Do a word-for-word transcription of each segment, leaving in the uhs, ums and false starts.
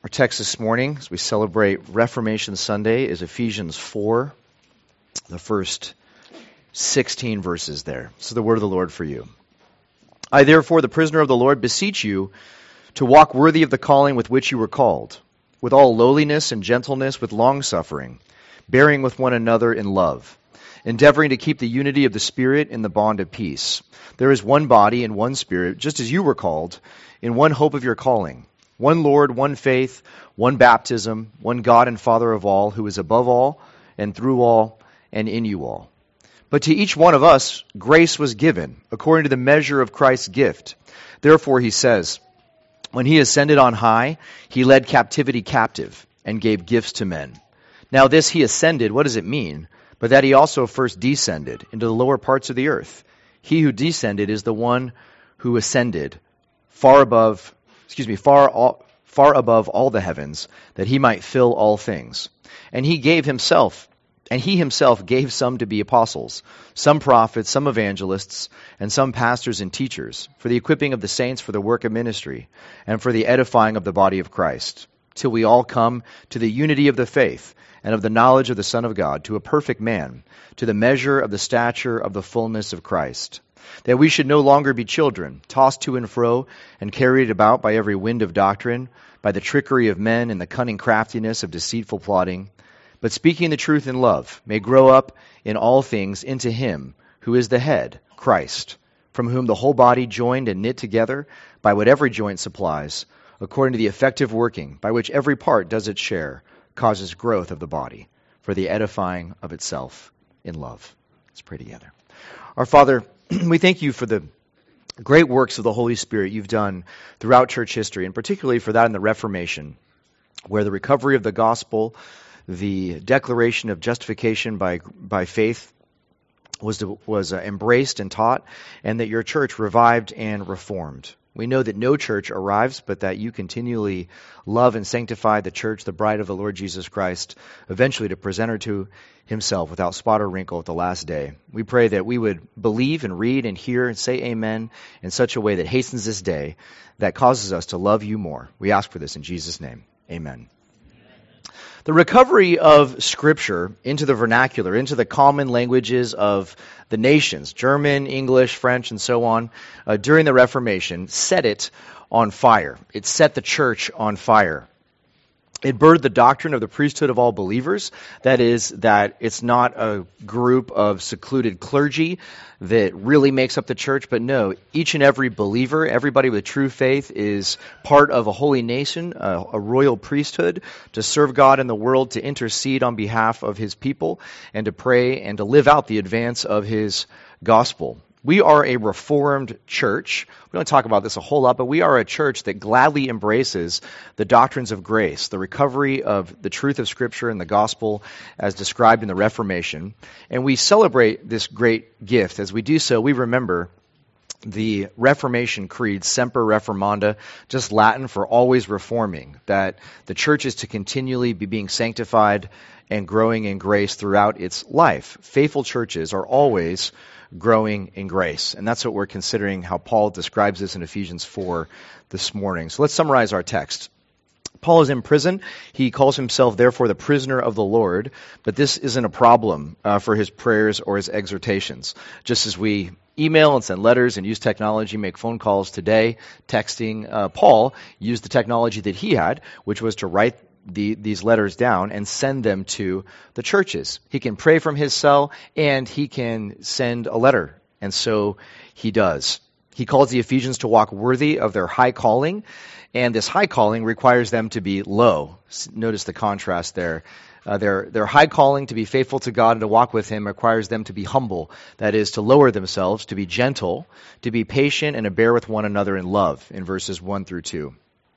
Our text this morning, as we celebrate Reformation Sunday, is Ephesians four, the first sixteen verses there. This is the word of the Lord for you. I therefore, the prisoner of the Lord, beseech you to walk worthy of the calling with which you were called, with all lowliness and gentleness, with longsuffering, bearing with one another in love, endeavoring to keep the unity of the Spirit in the bond of peace. There is one body and one Spirit, just as you were called, in one hope of your calling. One Lord, one faith, one baptism, one God and Father of all, who is above all, and through all, and in you all. But to each one of us grace was given, according to the measure of Christ's gift. Therefore, he says, when he ascended on high, he led captivity captive, and gave gifts to men. Now this he ascended, what does it mean? But that he also first descended into the lower parts of the earth. He who descended is the one who ascended far above excuse me, far all, far above all the heavens, that he might fill all things. And he gave himself, and he himself gave some to be apostles, some prophets, some evangelists, and some pastors and teachers, for the equipping of the saints for the work of ministry, and for the edifying of the body of Christ, till we all come to the unity of the faith, and of the knowledge of the Son of God, to a perfect man, to the measure of the stature of the fullness of Christ, that we should no longer be children, tossed to and fro, and carried about by every wind of doctrine, by the trickery of men and the cunning craftiness of deceitful plotting, but speaking the truth in love, may grow up in all things into him who is the head, Christ, from whom the whole body, joined and knit together by what every joint supplies, according to the effective working by which every part does its share, causes growth of the body for the edifying of itself in love. Let's pray together. Our Father, we thank you for the great works of the Holy Spirit you've done throughout church history, and particularly for that in the Reformation, where the recovery of the gospel, the declaration of justification by by faith was to, was uh, embraced and taught, and that your church revived and reformed. We know that no church arrives, but that you continually love and sanctify the church, the bride of the Lord Jesus Christ, eventually to present her to himself without spot or wrinkle at the last day. We pray that we would believe and read and hear and say amen in such a way that hastens this day, that causes us to love you more. We ask for this in Jesus' name. Amen. The recovery of Scripture into the vernacular, into the common languages of the nations, German, English, French, and so on, uh, during the Reformation, set it on fire. It set the church on fire. It birthed the doctrine of the priesthood of all believers. That is, that it's not a group of secluded clergy that really makes up the church, but no, each and every believer, everybody with true faith, is part of a holy nation, a, a royal priesthood, to serve God in the world, to intercede on behalf of his people, and to pray and to live out the advance of his gospel. We are a reformed church. We don't talk about this a whole lot, but we are a church that gladly embraces the doctrines of grace, the recovery of the truth of Scripture and the gospel as described in the Reformation. And we celebrate this great gift. As we do so, we remember the Reformation creed, Semper Reformanda, just Latin for always reforming, that the church is to continually be being sanctified and growing in grace throughout its life. Faithful churches are always growing in grace. And that's what we're considering, how Paul describes this in Ephesians four this morning. So let's summarize our text. Paul is in prison. He calls himself, therefore, the prisoner of the Lord. But this isn't a problem uh, for his prayers or his exhortations. Just as we email and send letters and use technology, make phone calls today, texting, uh, Paul used the technology that he had, which was to write The, these letters down and send them to the churches. He can pray from his cell and he can send a letter. And so he does. He calls the Ephesians to walk worthy of their high calling. And this high calling requires them to be low. Notice the contrast there. Uh, their, their high calling to be faithful to God and to walk with him requires them to be humble. That is, to lower themselves, to be gentle, to be patient, and to bear with one another in love in verses one through two.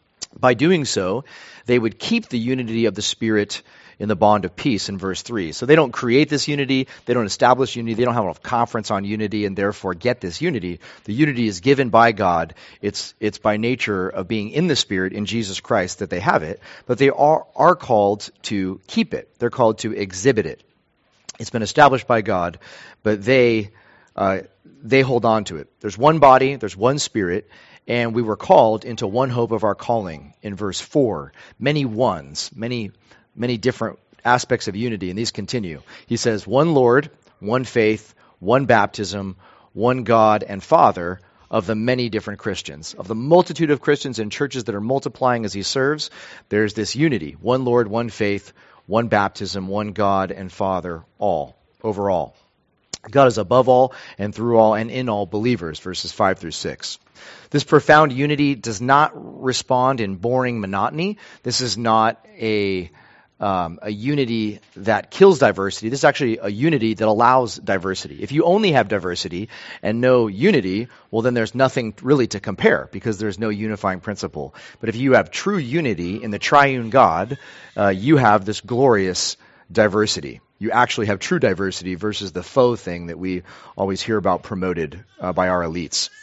By doing so, they would keep the unity of the Spirit in the bond of peace in verse three. So they don't create this unity, they don't establish unity, they don't have a conference on unity and therefore get this unity. The unity is given by God. It's it's by nature of being in the Spirit in Jesus Christ that they have it, but they are, are called to keep it. They're called to exhibit it. It's been established by God, but they uh, they hold on to it. There's one body, there's one Spirit, and we were called into one hope of our calling in verse four. Many ones, many, many different aspects of unity, and these continue. He says, one Lord, one faith, one baptism, one God and Father of the many different Christians. Of the multitude of Christians and churches that are multiplying as he serves, there's this unity. One Lord, one faith, one baptism, one God and Father, all, overall. God is above all and through all and in all believers, verses five through six. This profound unity does not respond in boring monotony. This is not a Um, a unity that kills diversity. This is actually a unity that allows diversity. If you only have diversity and no unity, well, then there's nothing really to compare because there's no unifying principle. But if you have true unity in the triune God, uh, you have this glorious diversity. You actually have true diversity versus the faux thing that we always hear about promoted uh, by our elites.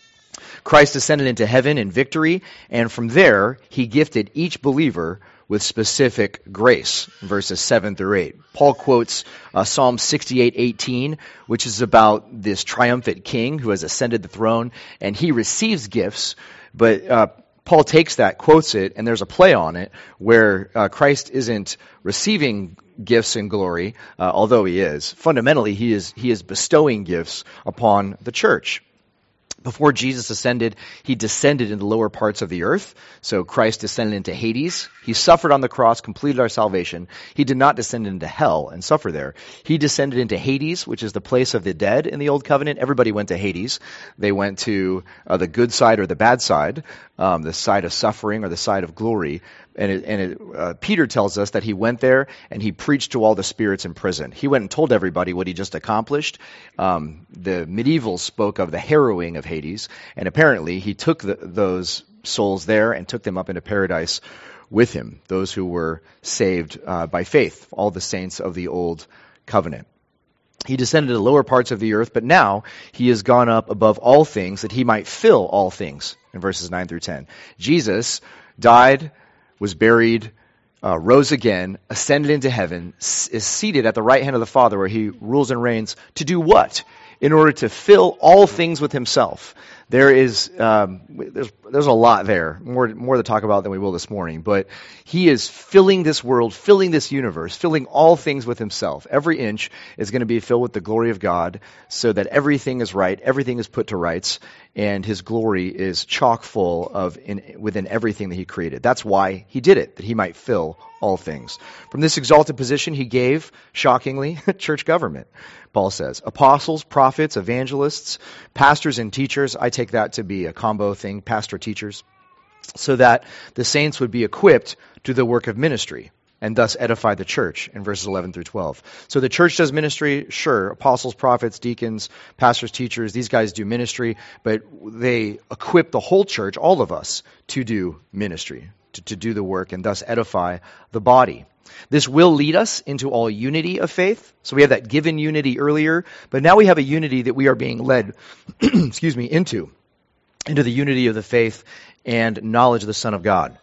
Christ ascended into heaven in victory, and from there, he gifted each believer with specific grace, verses seven through eight. Paul quotes uh, Psalm sixty-eight eighteen, which is about this triumphant king who has ascended the throne, and he receives gifts, but uh, Paul takes that, quotes it, and there's a play on it where uh, Christ isn't receiving gifts and glory, uh, although he is. Fundamentally, he is he is bestowing gifts upon the church. Before Jesus ascended, he descended into the lower parts of the earth. So Christ descended into Hades. He suffered on the cross, completed our salvation. He did not descend into hell and suffer there. He descended into Hades, which is the place of the dead in the Old Covenant. Everybody went to Hades. They went to uh, the good side or the bad side, um, the side of suffering or the side of glory. And, it, and it, uh, Peter tells us that he went there and he preached to all the spirits in prison. He went and told everybody what he just accomplished. Um, the medievals spoke of the harrowing of Hades, and apparently he took the, those souls there and took them up into paradise with him, those who were saved uh, by faith, all the saints of the Old Covenant. He descended to the lower parts of the earth, but now he has gone up above all things that he might fill all things, in verses nine through ten. Jesus died, was buried, uh, rose again, ascended into heaven, s- is seated at the right hand of the Father where he rules and reigns to do what? In order to fill all things with himself. There is, um, there's, there's a lot there, more, more to talk about than we will this morning, but he is filling this world, filling this universe, filling all things with himself. Every inch is going to be filled with the glory of God so that everything is right, everything is put to rights, and his glory is chock full of in, within everything that he created. That's why he did it, that he might fill all things. From this exalted position, he gave, shockingly, church government. Paul says, apostles, prophets, evangelists, pastors, and teachers. I take that to be a combo thing, pastor, teachers, so that the saints would be equipped to the work of ministry and thus edify the church in verses eleven through twelve. So the church does ministry, sure, apostles, prophets, deacons, pastors, teachers, these guys do ministry, but they equip the whole church, all of us, to do ministry, to, to do the work and thus edify the body. This will lead us into all unity of faith. So we have that given unity earlier, but now we have a unity that we are being led, excuse me, into, into the unity of the faith and knowledge of the Son of God,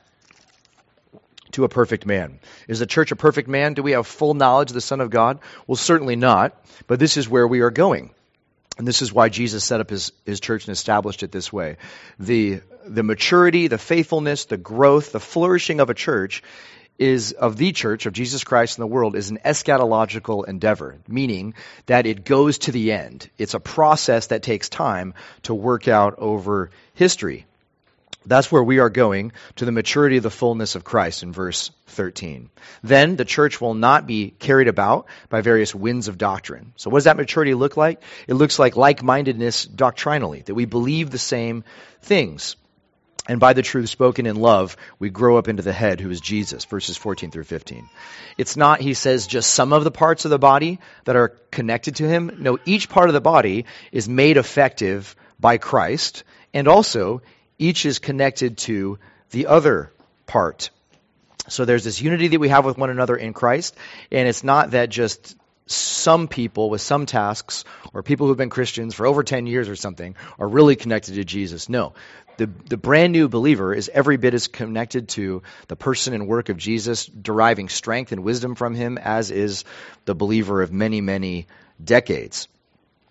to a perfect man. Is the church a perfect man? Do we have full knowledge of the Son of God? Well, certainly not, but this is where we are going. And this is why Jesus set up his, his church and established it this way. The, the maturity, the faithfulness, the growth, the flourishing of a church is of the church of Jesus Christ in the world is an eschatological endeavor, meaning that it goes to the end. It's a process that takes time to work out over history. That's where we are going, to the maturity of the fullness of Christ in verse thirteen. Then the church will not be carried about by various winds of doctrine. So what does that maturity look like? It looks like like-mindedness doctrinally, that we believe the same things. And by the truth spoken in love, we grow up into the head, who is Jesus, verses fourteen through fifteen. It's not, he says, just some of the parts of the body that are connected to him. No, each part of the body is made effective by Christ, and also each is connected to the other part. So there's this unity that we have with one another in Christ, and it's not that just some people with some tasks, or people who've been Christians for over ten years or something, are really connected to Jesus. No. The, the brand new believer is every bit as connected to the person and work of Jesus, deriving strength and wisdom from him, as is the believer of many, many decades.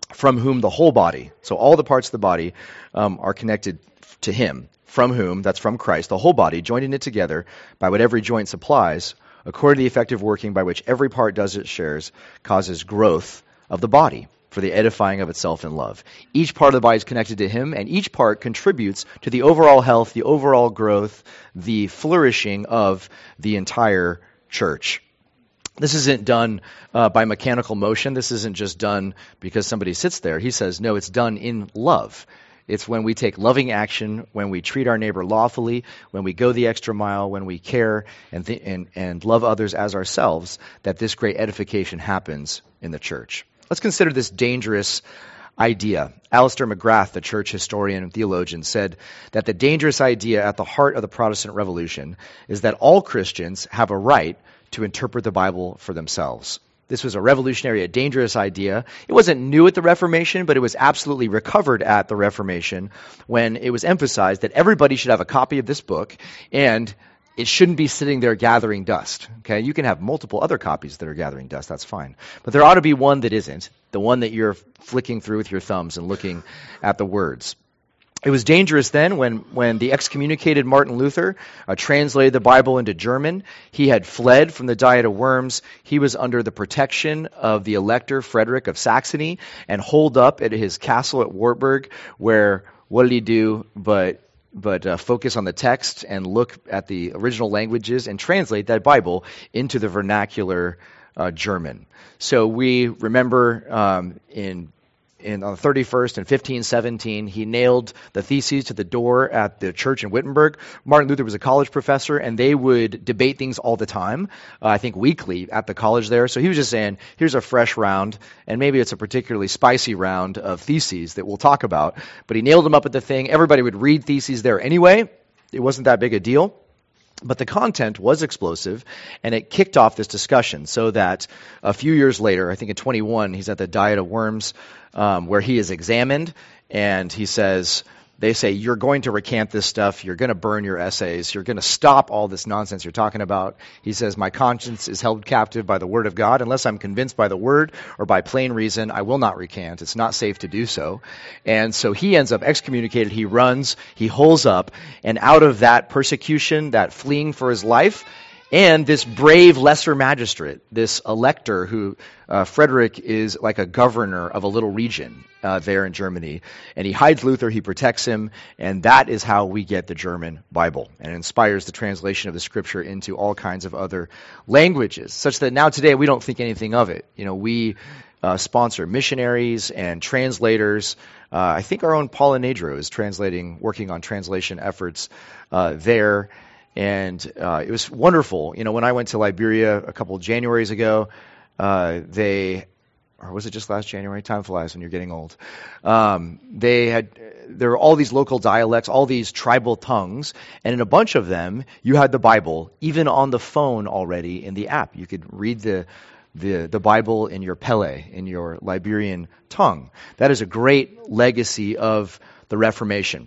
from whom the whole body, so all the parts of the body um, are connected to him, from whom, that's from Christ, the whole body, joining it together by what every joint supplies, according to the effective working by which every part does its shares, causes growth of the body for the edifying of itself in love. Each part of the body is connected to him, and each part contributes to the overall health, the overall growth, the flourishing of the entire church. This isn't done uh, by mechanical motion. This isn't just done because somebody sits there. He says, no, it's done in love. It's when we take loving action, when we treat our neighbor lawfully, when we go the extra mile, when we care and, th- and, and love others as ourselves, that this great edification happens in the church. Let's consider this dangerous idea. Alistair McGrath, the church historian and theologian, said that the dangerous idea at the heart of the Protestant Revolution is that all Christians have a right to interpret the Bible for themselves. This was a revolutionary, a dangerous idea. It wasn't new at the Reformation, but it was absolutely recovered at the Reformation when it was emphasized that everybody should have a copy of this book, and it shouldn't be sitting there gathering dust. Okay, you can have multiple other copies that are gathering dust, that's fine. But there ought to be one that isn't, the one that you're flicking through with your thumbs and looking at the words. It was dangerous then when, when the excommunicated Martin Luther uh, translated the Bible into German. He had fled from the Diet of Worms. He was under the protection of the Elector Frederick of Saxony and holed up at his castle at Wartburg, where what did he do but but uh, focus on the text and look at the original languages and translate that Bible into the vernacular uh, German. So we remember um, in In, on the thirty-first in fifteen seventeen, he nailed the theses to the door at the church in Wittenberg. Martin Luther was a college professor, and they would debate things all the time, uh, I think weekly at the college there. So he was just saying, here's a fresh round, and maybe it's a particularly spicy round of theses that we'll talk about. But he nailed them up at the thing. Everybody would read theses there anyway. It wasn't that big a deal. But the content was explosive, and it kicked off this discussion so that a few years later, I think in twenty-one, he's at the Diet of Worms, um, where he is examined, and he says, they say, you're going to recant this stuff, you're going to burn your essays, you're going to stop all this nonsense you're talking about. He says, my conscience is held captive by the word of God. Unless I'm convinced by the word or by plain reason, I will not recant. It's not safe to do so. And so he ends up excommunicated. He runs, he holes up, and out of that persecution, that fleeing for his life, and this brave lesser magistrate, this elector who, uh, Frederick is like a governor of a little region uh, there in Germany. And he hides Luther, he protects him, and that is how we get the German Bible. And it inspires the translation of the scripture into all kinds of other languages, such that now today we don't think anything of it. You know, we uh, sponsor missionaries and translators. Uh, I think our own Paula Nadro is translating, working on translation efforts uh, there. And uh, it was wonderful. You know, when I went to Liberia a couple of Januaries ago, uh, they, or was it just last January? Time flies when you're getting old. Um, they had, there were all these local dialects, all these tribal tongues, and in a bunch of them, you had the Bible, even on the phone already in the app. You could read the the, the Bible in your Pele, in your Liberian tongue. That is a great legacy of the Reformation.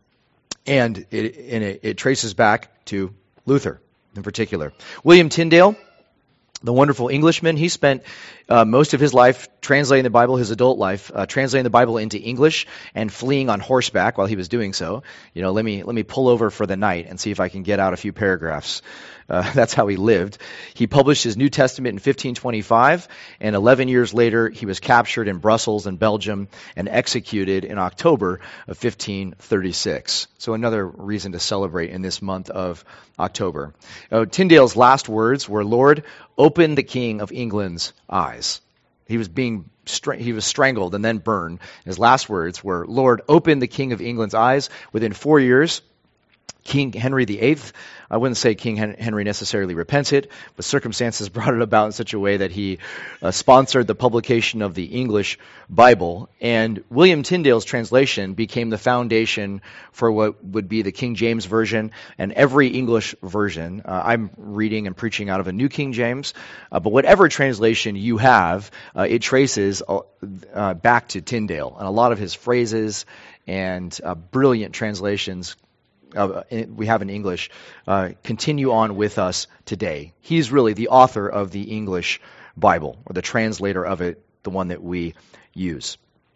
And it, and it, it traces back to Luther in particular. William Tyndale, the wonderful Englishman, he spent uh, most of his life translating the Bible, his adult life, uh, translating the Bible into English and fleeing on horseback while he was doing so. You know, let me let me pull over for the night and see if I can get out a few paragraphs. Uh, that's how he lived. He published his New Testament in fifteen twenty-five, and eleven years later, he was captured in Brussels and Belgium and executed in October of fifteen thirty-six. So another reason to celebrate in this month of October. Uh, Tyndale's last words were, "Lord, open the King of England's eyes." He was being stra- he was strangled and then burned. His last words were, "Lord, open the King of England's eyes." Within four years, King Henry the Eighth, I wouldn't say King Henry necessarily repented, but circumstances brought it about in such a way that he uh, sponsored the publication of the English Bible. And William Tyndale's translation became the foundation for what would be the King James Version and every English version. Uh, I'm reading and preaching out of a New King James, uh, but whatever translation you have, uh, it traces uh, uh, back to Tyndale. And a lot of his phrases and uh, brilliant translations Uh, we have in English, uh, continue on with us today. He's really the author of the English Bible, or the translator of it, the one that we use.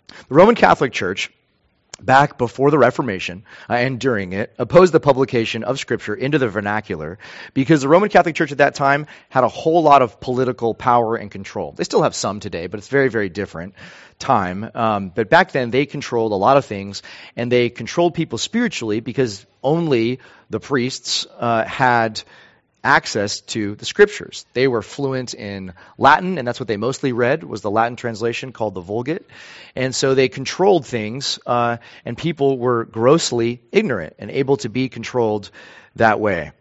The Roman Catholic Church, back before the Reformation uh, and during it, opposed the publication of Scripture into the vernacular because the Roman Catholic Church at that time had a whole lot of political power and control. They still have some today, but it's very, very different time. Um, but back then, they controlled a lot of things, and they controlled people spiritually because only the priests uh, had access to the Scriptures. They were fluent in Latin, and that's what they mostly read, was the Latin translation called the Vulgate. And so they controlled things, uh, and people were grossly ignorant and able to be controlled that way.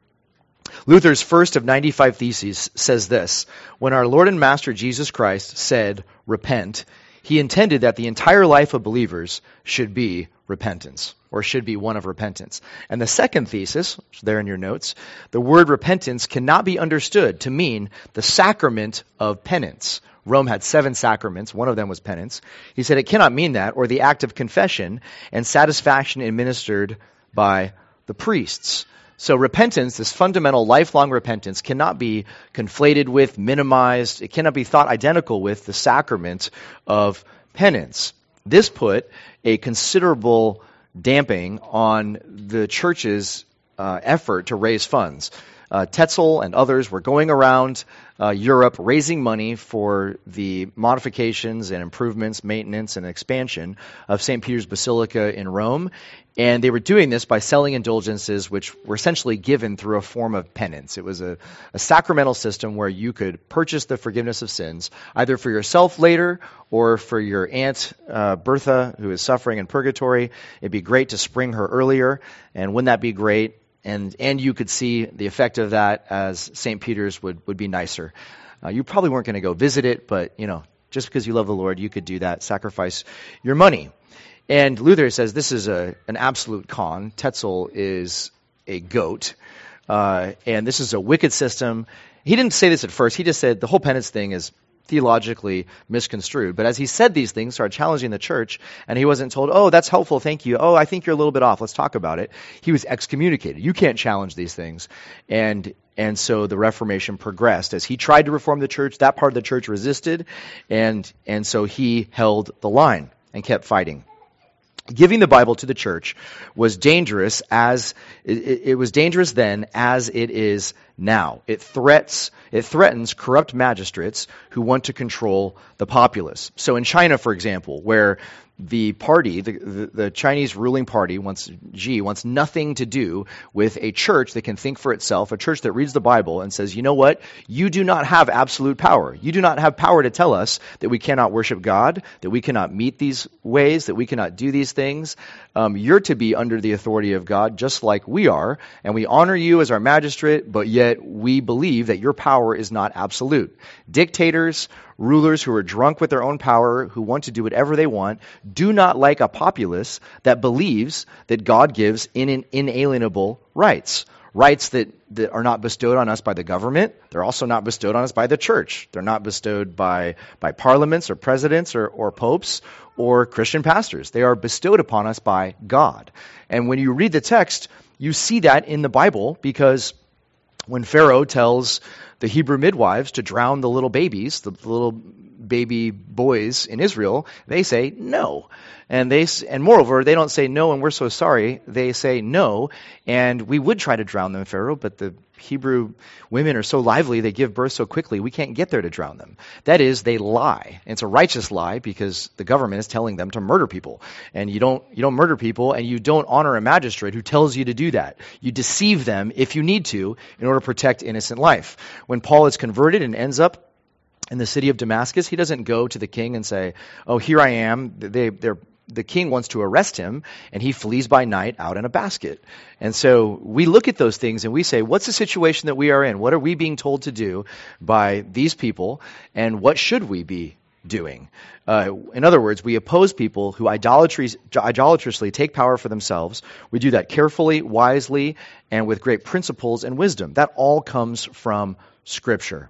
Luther's first of ninety-five theses says this: when our Lord and Master Jesus Christ said, "Repent," he intended that the entire life of believers should be repentance, or should be one of repentance. And the second thesis, there in your notes, the word repentance cannot be understood to mean the sacrament of penance. Rome had seven sacraments. One of them was penance. He said it cannot mean that, or the act of confession and satisfaction administered by the priests. So repentance, this fundamental lifelong repentance, cannot be conflated with, minimized. It cannot be thought identical with the sacrament of penance. This put a considerable damping on the church's uh, effort to raise funds. Uh, Tetzel and others were going around uh, Europe raising money for the modifications and improvements, maintenance, and expansion of Saint Peter's Basilica in Rome. And they were doing this by selling indulgences, which were essentially given through a form of penance. It was a, a sacramental system where you could purchase the forgiveness of sins, either for yourself later or for your aunt uh, Bertha, who is suffering in purgatory. It'd be great to spring her earlier, and wouldn't that be great? And and you could see the effect of that as Saint Peter's would, would be nicer. Uh, you probably weren't going to go visit it, but you know, just because you love the Lord, you could do that, sacrifice your money. And Luther says this is a an absolute con. Tetzel is a goat, uh, and this is a wicked system. He didn't say this at first. He just said the whole penance thing is theologically misconstrued. But as he said these things, started challenging the church, and he wasn't told, oh, that's helpful, thank you. Oh, I think you're a little bit off. Let's talk about it. He was excommunicated. You can't challenge these things. And and so the Reformation progressed. As he tried to reform the church, that part of the church resisted, and and so he held the line and kept fighting. Giving the Bible to the church was dangerous as it, it was dangerous then as it is now. It threats it threatens corrupt magistrates who want to control the populace. So in China, for example, where the party, the, the, the Chinese ruling party, wants Xi wants nothing to do with a church that can think for itself, a church that reads the Bible and says, you know what, you do not have absolute power. You do not have power to tell us that we cannot worship God, that we cannot meet these ways, that we cannot do these things. Um, you're to be under the authority of God just like we are, and we honor you as our magistrate, but yet we believe that your power is not absolute. Dictators, rulers who are drunk with their own power, who want to do whatever they want, do not like a populace that believes that God gives in inalienable rights. Rights that, that are not bestowed on us by the government. They're also not bestowed on us by the church. They're not bestowed by, by parliaments or presidents or, or popes or Christian pastors. They are bestowed upon us by God. And when you read the text, you see that in the Bible, because when Pharaoh tells the Hebrew midwives to drown the little babies, the little baby boys in Israel, they say no. And they and moreover, they don't say no and we're so sorry. They say no, and we would try to drown them, Pharaoh, but the Hebrew women are so lively, they give birth so quickly, we can't get there to drown them. That is, they lie. And it's a righteous lie because the government is telling them to murder people. And you don't you don't murder people, and you don't honor a magistrate who tells you to do that. You deceive them if you need to in order to protect innocent life. When Paul is converted and ends up in the city of Damascus, he doesn't go to the king and say, oh, here I am. They, they're The king wants to arrest him, and he flees by night out in a basket. And so we look at those things and we say, what's the situation that we are in? What are we being told to do by these people, and what should we be doing? Uh, in other words, we oppose people who idolatry, idolatrously take power for themselves. We do that carefully, wisely, and with great principles and wisdom. That all comes from Scripture.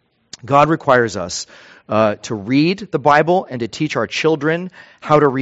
God requires us Uh, to read the Bible and to teach our children how to read.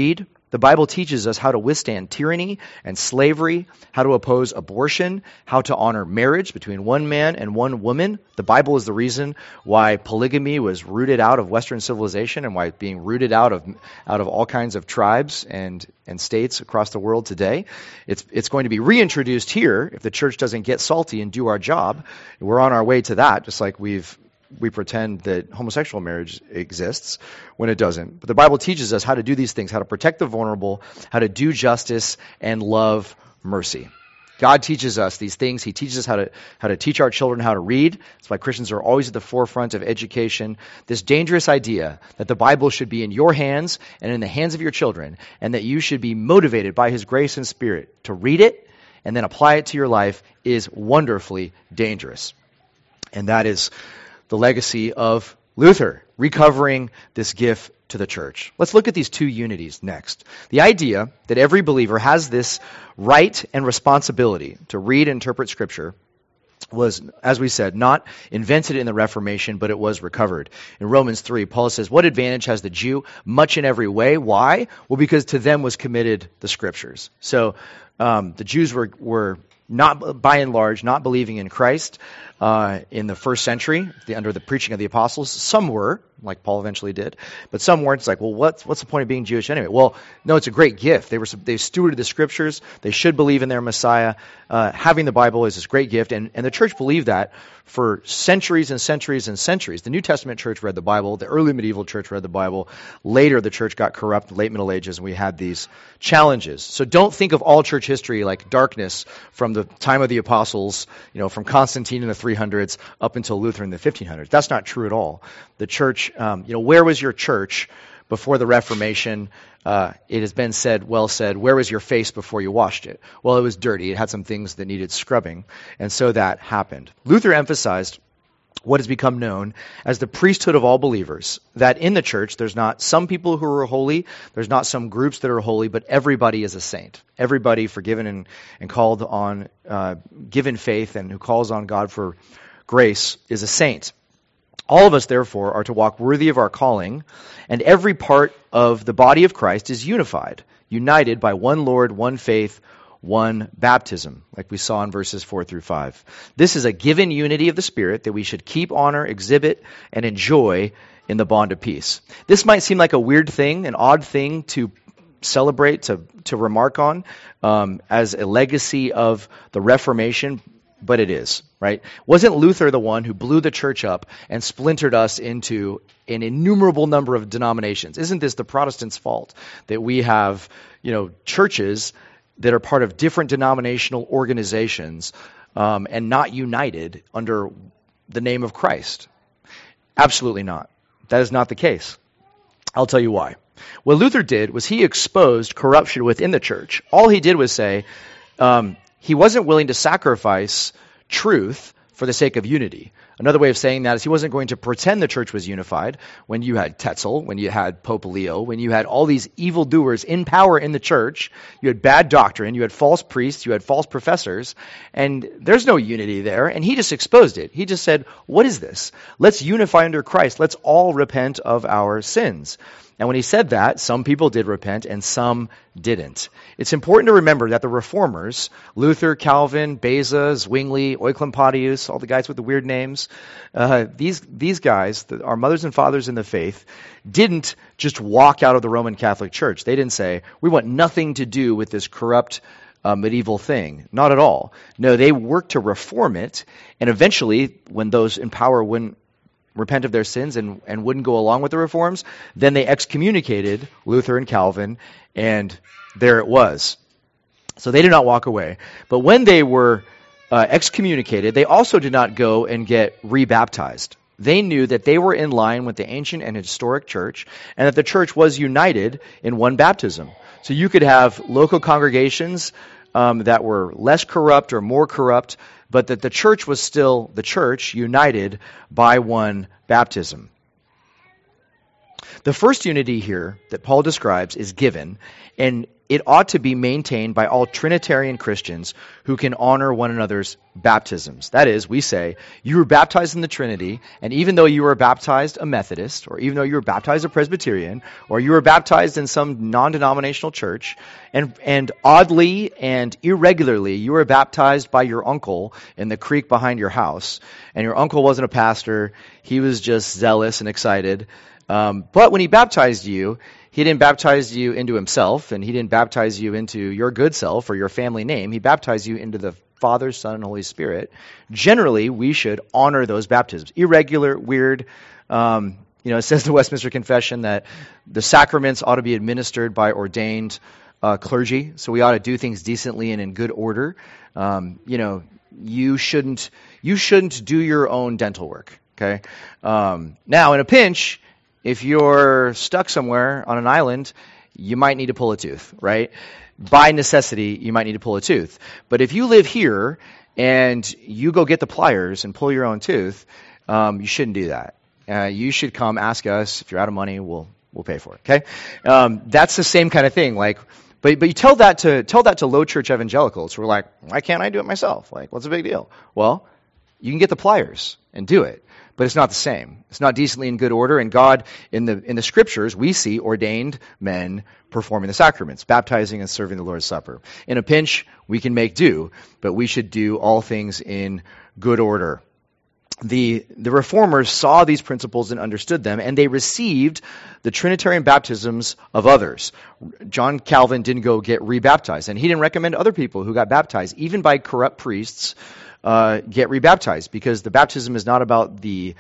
The Bible teaches us how to withstand tyranny and slavery, how to oppose abortion, how to honor marriage between one man and one woman. The Bible is the reason why polygamy was rooted out of Western civilization and why it's being rooted out of out of all kinds of tribes and, and states across the world today. It's it's going to be reintroduced here if the church doesn't get salty and do our job. We're on our way to that, just like we've we pretend that homosexual marriage exists when it doesn't. But the Bible teaches us how to do these things, how to protect the vulnerable, how to do justice, and love mercy. God teaches us these things. He teaches us how to how to teach our children how to read. That's why Christians are always at the forefront of education. This dangerous idea that the Bible should be in your hands and in the hands of your children, and that you should be motivated by His grace and Spirit to read it and then apply it to your life is wonderfully dangerous. And that is the legacy of Luther, recovering this gift to the church. Let's look at these two unities next. The idea that every believer has this right and responsibility to read and interpret Scripture was, as we said, not invented in the Reformation, but it was recovered. In Romans three, Paul says, "What advantage has the Jew? Much in every way." Why? Well, because to them was committed the Scriptures. So um, the Jews were, were not, by and large, not believing in Christ. Uh, in the first century, the, under the preaching of the apostles. Some were, like Paul eventually did, but some weren't. It's like, well, what's what's the point of being Jewish anyway? Well, no, it's a great gift. They were they stewarded the Scriptures. They should believe in their Messiah. Uh, having the Bible is this great gift, and, and the church believed that for centuries and centuries and centuries. The New Testament church read the Bible. The early medieval church read the Bible. Later, the church got corrupt, late Middle Ages, and we had these challenges. So don't think of all church history like darkness from the time of the apostles, you know, from Constantine in the three hundreds up until Luther in the fifteen hundreds. That's not true at all. The church, um, you know, where was your church before the Reformation? Uh, it has been said, well said, where was your face before you washed it? Well, it was dirty. It had some things that needed scrubbing, and so that happened. Luther emphasized what has become known as the priesthood of all believers, that in the church there's not some people who are holy, there's not some groups that are holy, but everybody is a saint. Everybody forgiven and, and called on, uh, given faith and who calls on God for grace is a saint. All of us, therefore, are to walk worthy of our calling, and every part of the body of Christ is unified, united by one Lord, one faith, one baptism, like we saw in verses four through five. This is a given unity of the Spirit that we should keep, honor, exhibit, and enjoy in the bond of peace. This might seem like a weird thing, an odd thing to celebrate, to, to remark on um, as a legacy of the Reformation, but it is, right? Wasn't Luther the one who blew the church up and splintered us into an innumerable number of denominations? Isn't this the Protestants' fault that we have, you know, churches that are part of different denominational organizations um, and not united under the name of Christ? Absolutely not. That is not the case. I'll tell you why. What Luther did was he exposed corruption within the church. All he did was say, um, he wasn't willing to sacrifice truth for the sake of unity. Another way of saying that is he wasn't going to pretend the church was unified when you had Tetzel, when you had Pope Leo, when you had all these evildoers in power in the church. You had bad doctrine, you had false priests, you had false professors, and there's no unity there. And he just exposed it. He just said, what is this? Let's unify under Christ. Let's all repent of our sins. And when he said that, some people did repent and some didn't. It's important to remember that the reformers, Luther, Calvin, Beza, Zwingli, Oecolampadius, all the guys with the weird names, uh, these these guys, the, our mothers and fathers in the faith, didn't just walk out of the Roman Catholic Church. They didn't say, we want nothing to do with this corrupt uh, medieval thing. Not at all. No, they worked to reform it, and eventually, when those in power wouldn't repent of their sins and, and wouldn't go along with the reforms, then they excommunicated Luther and Calvin, and there it was. So they did not walk away. But when they were uh, excommunicated, they also did not go and get rebaptized. They knew that they were in line with the ancient and historic church, and that the church was united in one baptism. So you could have local congregations um, that were less corrupt or more corrupt, but that the church was still the church, united by one baptism. The first unity here that Paul describes is given, and it ought to be maintained by all Trinitarian Christians who can honor one another's baptisms. That is, we say, you were baptized in the Trinity, and even though you were baptized a Methodist, or even though you were baptized a Presbyterian, or you were baptized in some non-denominational church, and, and oddly and irregularly, you were baptized by your uncle in the creek behind your house, and your uncle wasn't a pastor, he was just zealous and excited. Um, but when he baptized you, he didn't baptize you into himself, and he didn't baptize you into your good self or your family name. He baptized you into the Father, Son, and Holy Spirit. Generally, we should honor those baptisms. Irregular, weird. Um, you know, it says the Westminster Confession that the sacraments ought to be administered by ordained uh, clergy, so we ought to do things decently and in good order. Um, you know, you shouldn't you shouldn't do your own dental work. Okay. Um, now, in a pinch, if you're stuck somewhere on an island, you might need to pull a tooth, right? By necessity, you might need to pull a tooth. But if you live here and you go get the pliers and pull your own tooth, um, you shouldn't do that. Uh, you should come ask us. If you're out of money, we'll we'll pay for it. Okay, um, that's the same kind of thing. Like, but but you tell that to tell that to low church evangelicals who are like, why can't I do it myself? Like, what's the big deal? Well, you can get the pliers and do it. But it's not the same. It's not decently in good order. And God, in the in the Scriptures, we see ordained men performing the sacraments, baptizing and serving the Lord's Supper. In a pinch, we can make do, but we should do all things in good order. The, the Reformers saw these principles and understood them, and they received the Trinitarian baptisms of others. John Calvin didn't go get rebaptized, and he didn't recommend other people who got baptized, even by corrupt priests, Uh, get rebaptized, because the baptism is not about the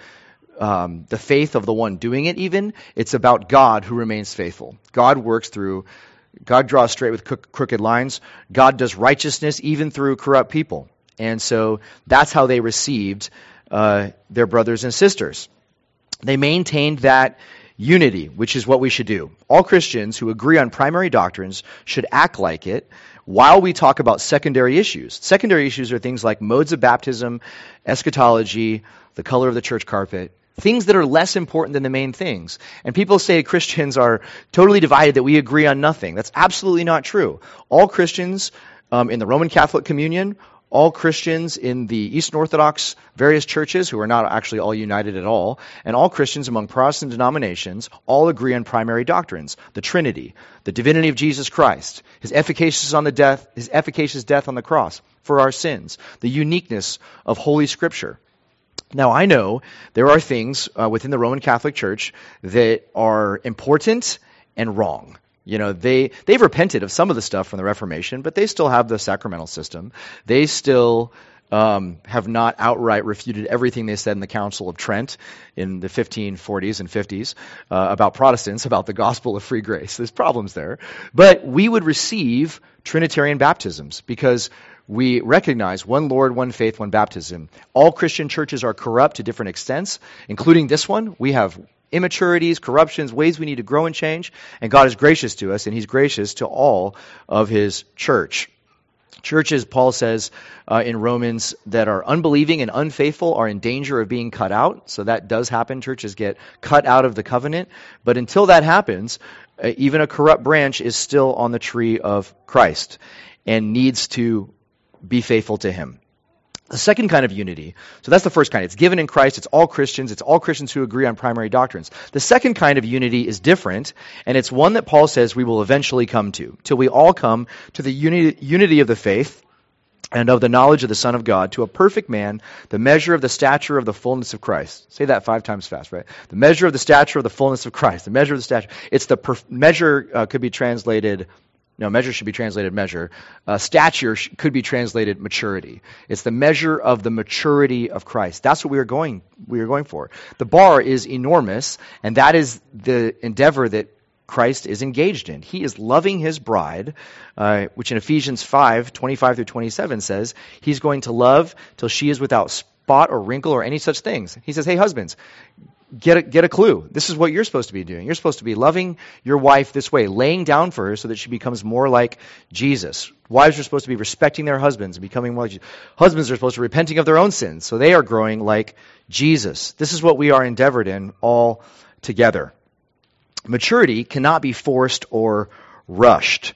um, the faith of the one doing it even. It's about God who remains faithful. God works through, God draws straight with crook- crooked lines. God does righteousness even through corrupt people. And so that's how they received uh, their brothers and sisters. They maintained that unity, which is what we should do. All Christians who agree on primary doctrines should act like it, while we talk about secondary issues. Secondary issues are things like modes of baptism, eschatology, the color of the church carpet, things that are less important than the main things. And people say Christians are totally divided, that we agree on nothing. That's absolutely not true. All Christians um, in the Roman Catholic Communion, all Christians in the Eastern Orthodox various churches, who are not actually all united at all, and all Christians among Protestant denominations all agree on primary doctrines: the Trinity, the divinity of Jesus Christ, his efficacious on the death, his efficacious death on the cross for our sins, the uniqueness of Holy Scripture. Now, I know there are things uh, within the Roman Catholic Church that are important and wrong. You know, they, they've repented of some of the stuff from the Reformation, but they still have the sacramental system. They still um, have not outright refuted everything they said in the Council of Trent in the fifteen forties and fifties uh, about Protestants, about the gospel of free grace. There's problems there. But we would receive Trinitarian baptisms because we recognize one Lord, one faith, one baptism. All Christian churches are corrupt to different extents, including this one. We have immaturities, corruptions, ways we need to grow and change, and God is gracious to us, and he's gracious to all of his church. Churches, Paul says uh, in Romans, that are unbelieving and unfaithful are in danger of being cut out. So that does happen. Churches get cut out of the covenant. But until that happens, uh, even a corrupt branch is still on the tree of Christ and needs to be faithful to him. The second kind of unity, so that's the first kind. It's given in Christ. It's all Christians. It's all Christians who agree on primary doctrines. The second kind of unity is different, and it's one that Paul says we will eventually come to, till we all come to the uni- unity of the faith and of the knowledge of the Son of God, to a perfect man, the measure of the stature of the fullness of Christ. Say that five times fast, right? The measure of the stature of the fullness of Christ. The measure of the stature. It's the perf- measure uh, could be translated. No, measure should be translated measure. Uh, stature sh- could be translated maturity. It's the measure of the maturity of Christ. That's what we are going we are going for. The bar is enormous, and that is the endeavor that Christ is engaged in. He is loving his bride, uh, which in Ephesians five, twenty-five through twenty-seven says, he's going to love till she is without spot or wrinkle or any such things. He says, hey, husbands, Get a, get a clue. This is what you're supposed to be doing. You're supposed to be loving your wife this way, laying down for her so that she becomes more like Jesus. Wives are supposed to be respecting their husbands and becoming more like Jesus. Husbands are supposed to be repenting of their own sins, so they are growing like Jesus. This is what we are endeavored in all together. Maturity cannot be forced or rushed.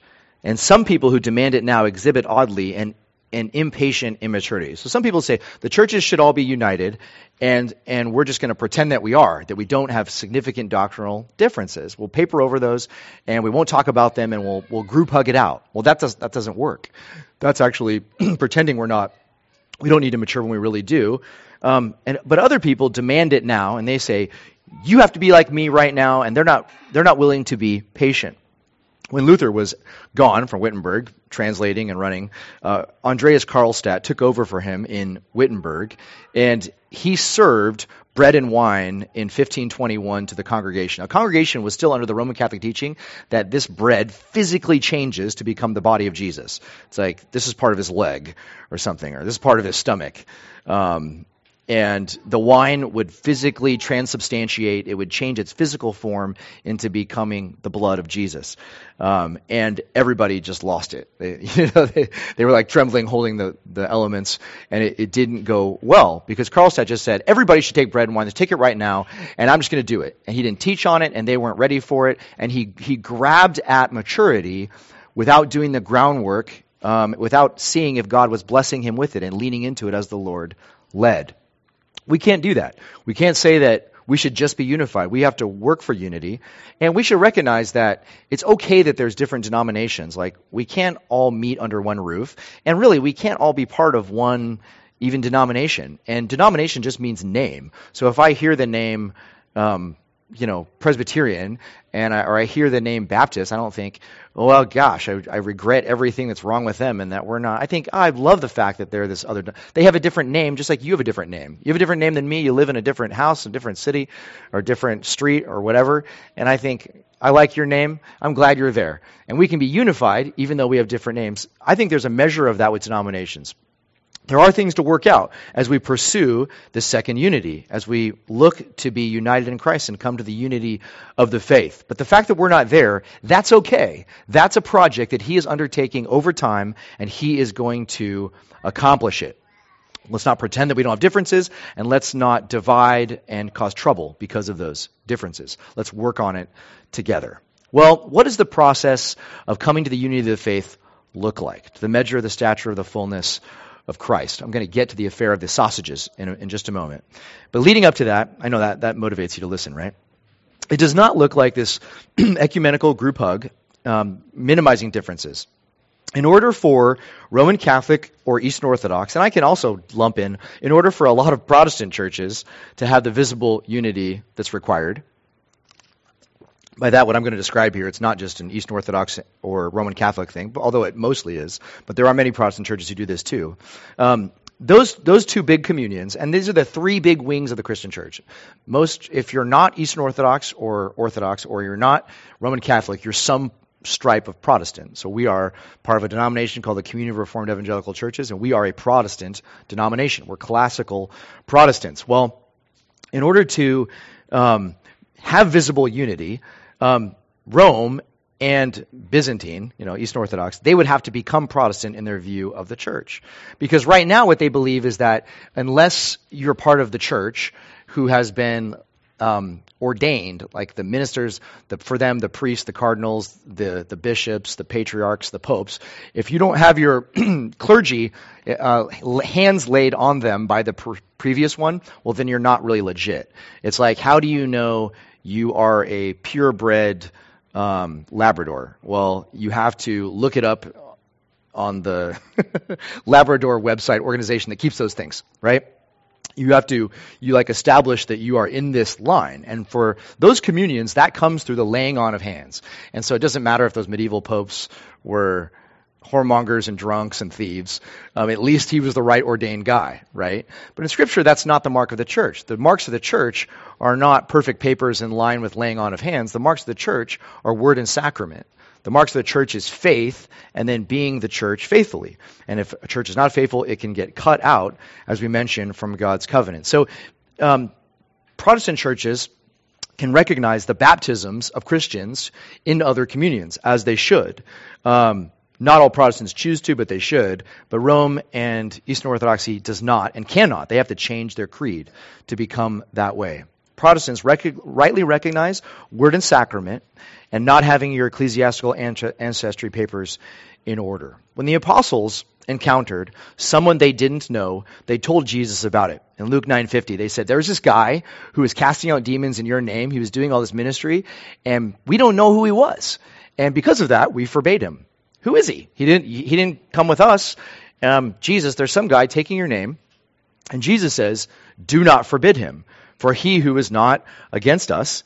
And some people who demand it now exhibit oddly and and impatient immaturity. So some people say the churches should all be united, and and we're just going to pretend that we are, that we don't have significant doctrinal differences. We'll paper over those, and we won't talk about them, and we'll we'll group hug it out. Well, that does that doesn't work. That's actually pretending we're not. We don't need to mature when we really do. Um, and but other people demand it now, and they say you have to be like me right now, and they're not they're not willing to be patient. When Luther was gone from Wittenberg, translating and running, uh, Andreas Karlstadt took over for him in Wittenberg, and he served bread and wine in fifteen twenty-one to the congregation. A congregation was still under the Roman Catholic teaching that this bread physically changes to become the body of Jesus. It's like, this is part of his leg or something, or this is part of his stomach. Um, And the wine would physically transubstantiate. It would change its physical form into becoming the blood of Jesus. Um, and everybody just lost it. They, you know, they, they were like trembling, holding the, the elements, and it, it didn't go well because Karlstadt just said, everybody should take bread and wine. Let's take it right now, and I'm just going to do it. And he didn't teach on it, and they weren't ready for it. And he, he grabbed at maturity without doing the groundwork, um, without seeing if God was blessing him with it and leaning into it as the Lord led. We can't do that. We can't say that we should just be unified. We have to work for unity. And we should recognize that it's okay that there's different denominations. Like, we can't all meet under one roof. And really, we can't all be part of one even denomination. And denomination just means name. So if I hear the name, um, you know, Presbyterian, and I, or I hear the name Baptist, I don't think, oh, well, gosh, I, I regret everything that's wrong with them and that we're not. I think, oh, I love the fact that they're this other. They have a different name, just like you have a different name. You have a different name than me. You live in a different house, a different city, or a different street, or whatever. And I think, I like your name. I'm glad you're there. And we can be unified, even though we have different names. I think there's a measure of that with denominations. There are things to work out as we pursue the second unity, as we look to be united in Christ and come to the unity of the faith. But the fact that we're not there, that's okay. That's a project that he is undertaking over time, and he is going to accomplish it. Let's not pretend that we don't have differences, and let's not divide and cause trouble because of those differences. Let's work on it together. Well, what does the process of coming to the unity of the faith look like? To the measure of the stature of the fullness of Christ. I'm going to get to the affair of the sausages in, in just a moment. But leading up to that, I know that that motivates you to listen, right? It does not look like this ecumenical group hug, um, minimizing differences. In order for Roman Catholic or Eastern Orthodox, and I can also lump in, in order for a lot of Protestant churches to have the visible unity that's required, by that, what I'm going to describe here, it's not just an Eastern Orthodox or Roman Catholic thing, although it mostly is, but there are many Protestant churches who do this too. Um, those those two big communions, and these are the three big wings of the Christian church. Most, if you're not Eastern Orthodox or Orthodox, or you're not Roman Catholic, you're some stripe of Protestant. So we are part of a denomination called the Communion of Reformed Evangelical Churches, and we are a Protestant denomination. We're classical Protestants. Well, in order to um, have visible unity, Um, Rome and Byzantine, you know, Eastern Orthodox, they would have to become Protestant in their view of the church. Because right now what they believe is that unless you're part of the church who has been um, ordained, like the ministers, the, for them, the priests, the cardinals, the, the bishops, the patriarchs, the popes, if you don't have your clergy uh, hands laid on them by the pr- previous one, well, then you're not really legit. It's like, how do you know you are a purebred um, Labrador? Well, you have to look it up on the Labrador website organization that keeps those things, right? You have to, you like establish that you are in this line. And for those communions, that comes through the laying on of hands. And so it doesn't matter if those medieval popes were whoremongers and drunks and thieves. Um, at least he was the right ordained guy, right? But in Scripture, that's not the mark of the church. The marks of the church are not perfect papers in line with laying on of hands. The marks of the church are word and sacrament. The marks of the church is faith, and then being the church faithfully. And if a church is not faithful, it can get cut out, as we mentioned, from God's covenant. So um, Protestant churches can recognize the baptisms of Christians in other communions, as they should. Um, Not all Protestants choose to, but they should. But Rome and Eastern Orthodoxy does not and cannot. They have to change their creed to become that way. Protestants rec- rightly recognize word and sacrament and not having your ecclesiastical ancestry papers in order. When the apostles encountered someone they didn't know, they told Jesus about it. In Luke nine fifty, they said, there's this guy who was casting out demons in your name. He was doing all this ministry, and we don't know who he was. And because of that, we forbade him. Who is he? He didn't, he didn't come with us. Um, Jesus, there's some guy taking your name. And Jesus says, do not forbid him, for he who is not against us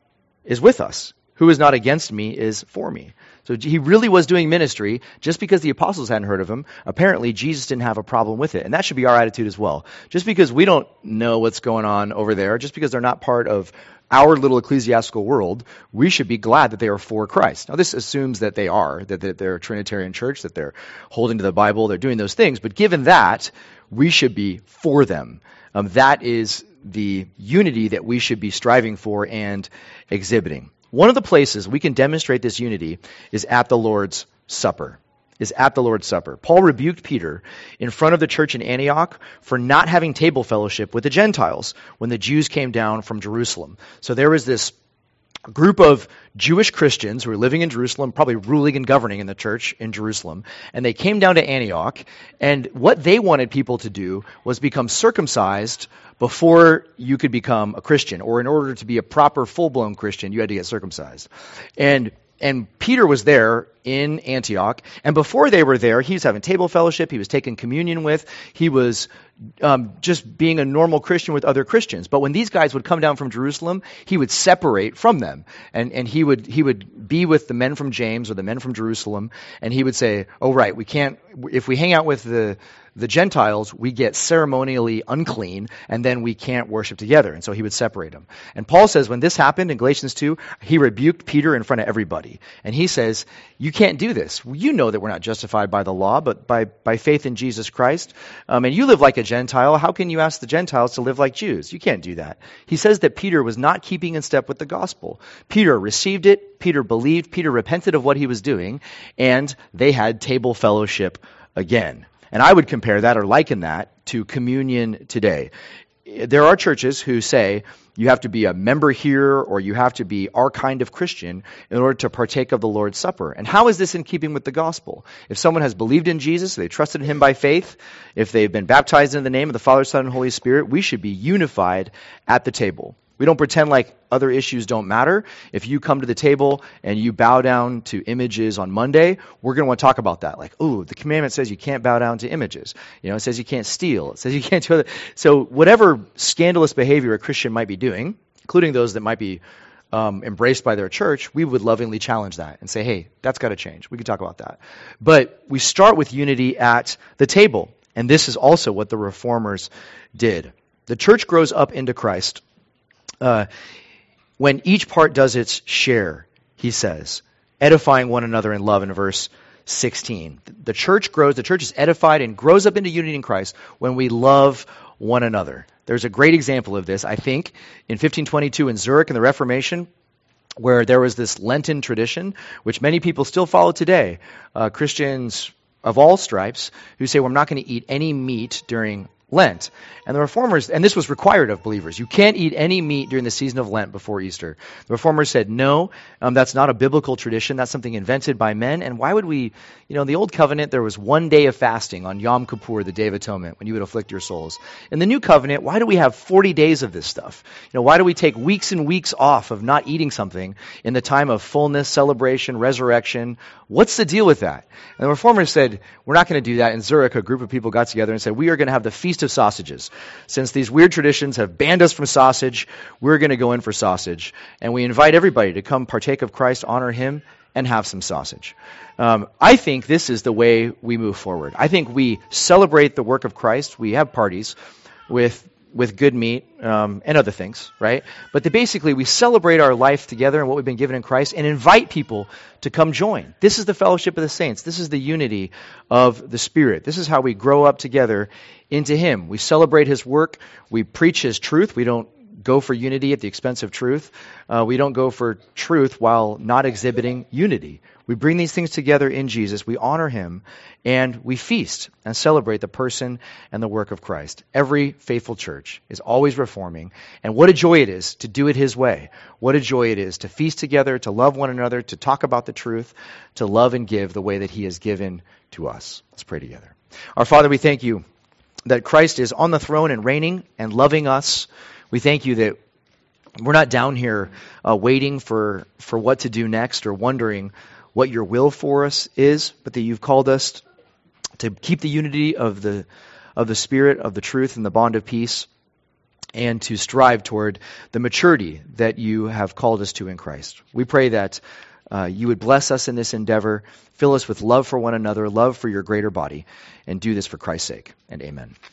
is with us. Who is not against me is for me. So he really was doing ministry. Just because the apostles hadn't heard of him, apparently Jesus didn't have a problem with it. And that should be our attitude as well. Just because we don't know what's going on over there, just because they're not part of our little ecclesiastical world, we should be glad that they are for Christ. Now, this assumes that they are, that they're a Trinitarian church, that they're holding to the Bible, they're doing those things. But given that, we should be for them. Um, that is the unity that we should be striving for and exhibiting. One of the places we can demonstrate this unity is at the Lord's Supper. Is at the Lord's Supper. Paul rebuked Peter in front of the church in Antioch for not having table fellowship with the Gentiles when the Jews came down from Jerusalem. So there was this group of Jewish Christians who were living in Jerusalem, probably ruling and governing in the church in Jerusalem, and they came down to Antioch, and what they wanted people to do was become circumcised before you could become a Christian, or in order to be a proper full-blown Christian, you had to get circumcised. And And Peter was there in Antioch, and before they were there, he was having table fellowship, he was taking communion with, he was um, just being a normal Christian with other Christians. But when these guys would come down from Jerusalem, he would separate from them, and, and he would he would be with the men from James or the men from Jerusalem, and he would say, oh right, we can't, if we hang out with the the Gentiles, we get ceremonially unclean, and then we can't worship together. And so he would separate them. And Paul says when this happened in Galatians two, he rebuked Peter in front of everybody. And he says, you can't do this. You know that we're not justified by the law, but by, by faith in Jesus Christ. Um, and you live like a Gentile. How can you ask the Gentiles to live like Jews? You can't do that. He says that Peter was not keeping in step with the gospel. Peter received it. Peter believed. Peter repented of what he was doing. And they had table fellowship again. And I would compare that or liken that to communion today. There are churches who say you have to be a member here or you have to be our kind of Christian in order to partake of the Lord's Supper. And how is this in keeping with the gospel? If someone has believed in Jesus, they trusted in him by faith, if they've been baptized in the name of the Father, Son, and Holy Spirit, we should be unified at the table. We don't pretend like other issues don't matter. If you come to the table and you bow down to images on Monday, we're going to want to talk about that. Like, ooh, the commandment says you can't bow down to images. You know, it says you can't steal. It says you can't do other. So whatever scandalous behavior a Christian might be doing, including those that might be um, embraced by their church, we would lovingly challenge that and say, hey, that's got to change. We can talk about that. But we start with unity at the table. And this is also what the Reformers did. The church grows up into Christ Uh, when each part does its share, he says, edifying one another in love in verse sixteen. The church grows, the church is edified and grows up into unity in Christ when we love one another. There's a great example of this, I think, in fifteen twenty-two in Zurich in the Reformation, where there was this Lenten tradition, which many people still follow today. Uh, Christians of all stripes who say, well, I'm not going to eat any meat during Lent. And the Reformers, and this was required of believers, you can't eat any meat during the season of Lent before Easter. The Reformers said, no, um, that's not a biblical tradition. That's something invented by men. And why would we, you know, in the Old Covenant, there was one day of fasting on Yom Kippur, the Day of Atonement, when you would afflict your souls. In the New Covenant, why do we have forty days of this stuff? You know, why do we take weeks and weeks off of not eating something in the time of fullness, celebration, resurrection? What's the deal with that? And the Reformers said, we're not going to do that. In Zurich, a group of people got together and said, we are going to have the Feast of Sausages. Since these weird traditions have banned us from sausage, we're going to go in for sausage. And we invite everybody to come partake of Christ, honor him, and have some sausage. Um, I think this is the way we move forward. I think we celebrate the work of Christ. We have parties with with good meat um, and other things, right? But the, basically, we celebrate our life together and what we've been given in Christ and invite people to come join. This is the fellowship of the saints. This is the unity of the Spirit. This is how we grow up together into him. We celebrate his work. We preach his truth. We don't go for unity at the expense of truth. Uh, we don't go for truth while not exhibiting unity. We bring these things together in Jesus. We honor him, and we feast and celebrate the person and the work of Christ. Every faithful church is always reforming, and what a joy it is to do it his way. What a joy it is to feast together, to love one another, to talk about the truth, to love and give the way that he has given to us. Let's pray together. Our Father, we thank you that Christ is on the throne and reigning and loving us. We thank you that we're not down here uh, waiting for, for what to do next or wondering what your will for us is, but that you've called us to keep the unity of the of the Spirit, of the truth, and the bond of peace, and to strive toward the maturity that you have called us to in Christ. We pray that uh, you would bless us in this endeavor, fill us with love for one another, love for your greater body, and do this for Christ's sake. And amen.